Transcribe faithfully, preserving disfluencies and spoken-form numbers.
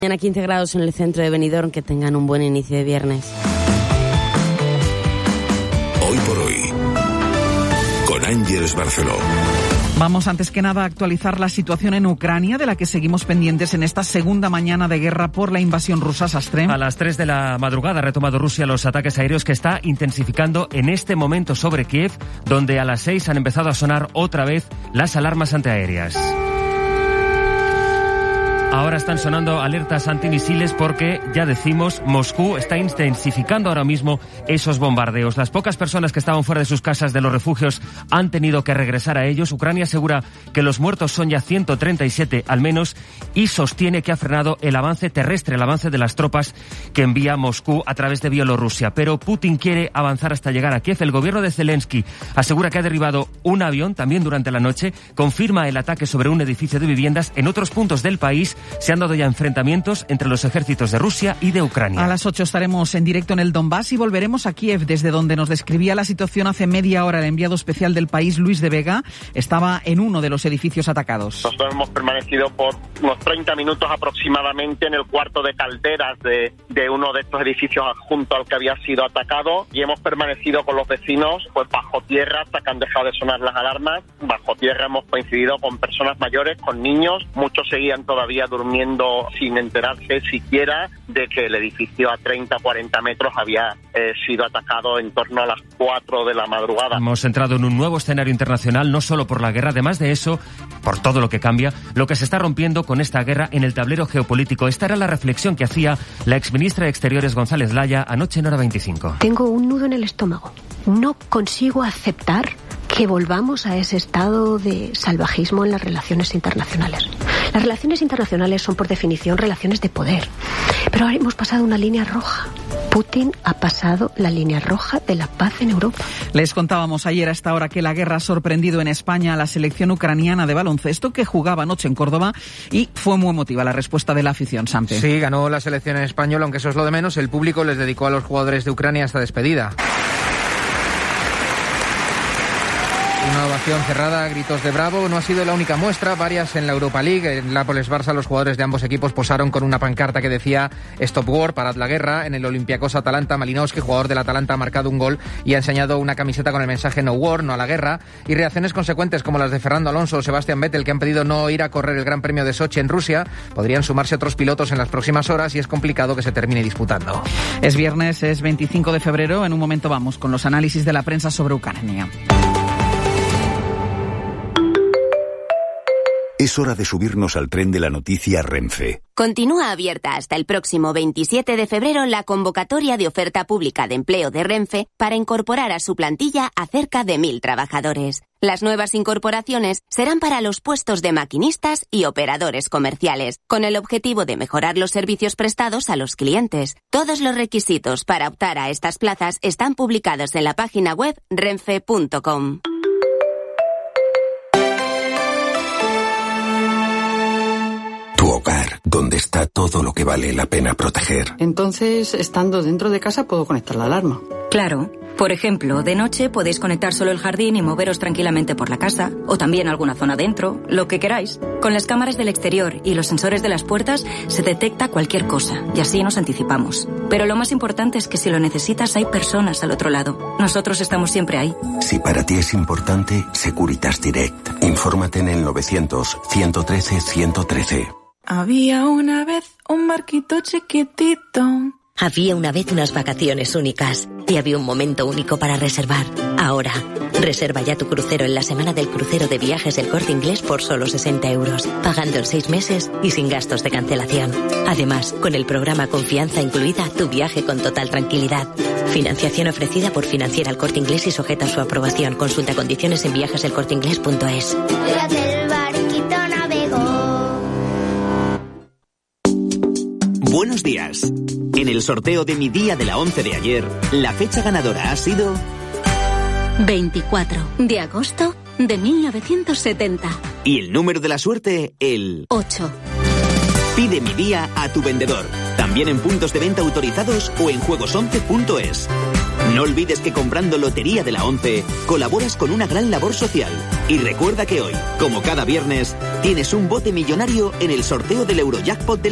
Mañana quince grados en el centro de Benidorm, que tengan un buen inicio de viernes. Hoy por hoy, con Ángeles Barceló. Vamos antes que nada a actualizar la situación en Ucrania, de la que seguimos pendientes en esta segunda mañana de guerra por la invasión rusa. Sastre. A las tres de la madrugada ha retomado Rusia los ataques aéreos que está intensificando en este momento sobre Kiev, donde a las seis han empezado a sonar otra vez las alarmas antiaéreas. Ahora están sonando alertas antimisiles porque, ya decimos, Moscú está intensificando ahora mismo esos bombardeos. Las pocas personas que estaban fuera de sus casas, de los refugios, han tenido que regresar a ellos. Ucrania asegura que los muertos son ya ciento treinta y siete al menos y sostiene que ha frenado el avance terrestre, el avance de las tropas que envía Moscú a través de Bielorrusia. Pero Putin quiere avanzar hasta llegar a Kiev. El gobierno de Zelensky asegura que ha derribado un avión también durante la noche. Confirma el ataque sobre un edificio de viviendas. En otros puntos del país se han dado ya enfrentamientos entre los ejércitos de Rusia y de Ucrania. A las ocho estaremos en directo en el Donbass y volveremos a Kiev, desde donde nos describía la situación hace media hora el enviado especial del país, Luis de Vega. Estaba en uno de los edificios atacados. Nosotros hemos permanecido por unos treinta minutos aproximadamente en el cuarto de calderas de, de uno de estos edificios adjunto al que había sido atacado, y hemos permanecido con los vecinos pues bajo tierra hasta que han dejado de sonar las alarmas. Bajo tierra hemos coincidido con personas mayores, con niños. Muchos seguían todavía durmiendo sin enterarse siquiera de que el edificio a treinta a cuarenta metros había eh, sido atacado en torno a las cuatro de la madrugada. Hemos entrado en un nuevo escenario internacional, no solo por la guerra, además de eso, por todo lo que cambia, lo que se está rompiendo con esta guerra en el tablero geopolítico. Esta era la reflexión que hacía la exministra de Exteriores González Laya anoche en Hora veinticinco. Tengo un nudo en el estómago. No consigo aceptar que volvamos a ese estado de salvajismo en las relaciones internacionales. Las relaciones internacionales son, por definición, relaciones de poder. Pero ahora hemos pasado una línea roja. Putin ha pasado la línea roja de la paz en Europa. Les contábamos ayer a esta hora que la guerra ha sorprendido en España a la selección ucraniana de baloncesto, que jugaba anoche en Córdoba, y fue muy emotiva la respuesta de la afición. Sampe. Sí, ganó la selección española, aunque eso es lo de menos. El público les dedicó a los jugadores de Ucrania esta despedida. Una ovación cerrada, gritos de bravo. No ha sido la única muestra, varias en la Europa League. En Nápoles-Barça los jugadores de ambos equipos posaron con una pancarta que decía Stop War, parad la guerra. En el Olympiacos-Atalanta, Malinowski, jugador del Atalanta, ha marcado un gol y ha enseñado una camiseta con el mensaje No War, no a la guerra. Y reacciones consecuentes como las de Fernando Alonso o Sebastian Vettel, que han pedido no ir a correr el Gran Premio de Sochi en Rusia. Podrían sumarse otros pilotos en las próximas horas y es complicado que se termine disputando. Es viernes, es veinticinco de febrero. En un momento vamos con los análisis de la prensa sobre Ucrania. Es hora de subirnos al tren de la noticia Renfe. Continúa abierta hasta el próximo veintisiete de febrero la convocatoria de oferta pública de empleo de Renfe para incorporar a su plantilla a cerca de mil trabajadores. Las nuevas incorporaciones serán para los puestos de maquinistas y operadores comerciales, con el objetivo de mejorar los servicios prestados a los clientes. Todos los requisitos para optar a estas plazas están publicados en la página web renfe punto com. Tu hogar, donde está todo lo que vale la pena proteger. Entonces, estando dentro de casa, puedo conectar la alarma. Claro. Por ejemplo, de noche podéis conectar solo el jardín y moveros tranquilamente por la casa, o también alguna zona dentro, lo que queráis. Con las cámaras del exterior y los sensores de las puertas se detecta cualquier cosa, y así nos anticipamos. Pero lo más importante es que si lo necesitas hay personas al otro lado. Nosotros estamos siempre ahí. Si para ti es importante, Securitas Direct. Infórmate en el novecientos, ciento trece, ciento trece. Había una vez un barquito chiquitito. Había una vez unas vacaciones únicas y había un momento único para reservar. Ahora, reserva ya tu crucero en la semana del crucero de viajes del Corte Inglés por solo sesenta euros, pagando en seis meses y sin gastos de cancelación. Además, con el programa Confianza incluida, tu viaje con total tranquilidad. Financiación ofrecida por Financiera El Corte Inglés y sujeta a su aprobación. Consulta condiciones en viajes el corte inglés punto es. El barquito navegó. Buenos días. En el sorteo de mi día de la once de ayer, la fecha ganadora ha sido veinticuatro de agosto de mil novecientos setenta. Y el número de la suerte, el ocho. Pide mi día a tu vendedor, también en puntos de venta autorizados o en juegos once punto es. No olvides que comprando Lotería de la once colaboras con una gran labor social. Y recuerda que hoy, como cada viernes, tienes un bote millonario en el sorteo del Eurojackpot de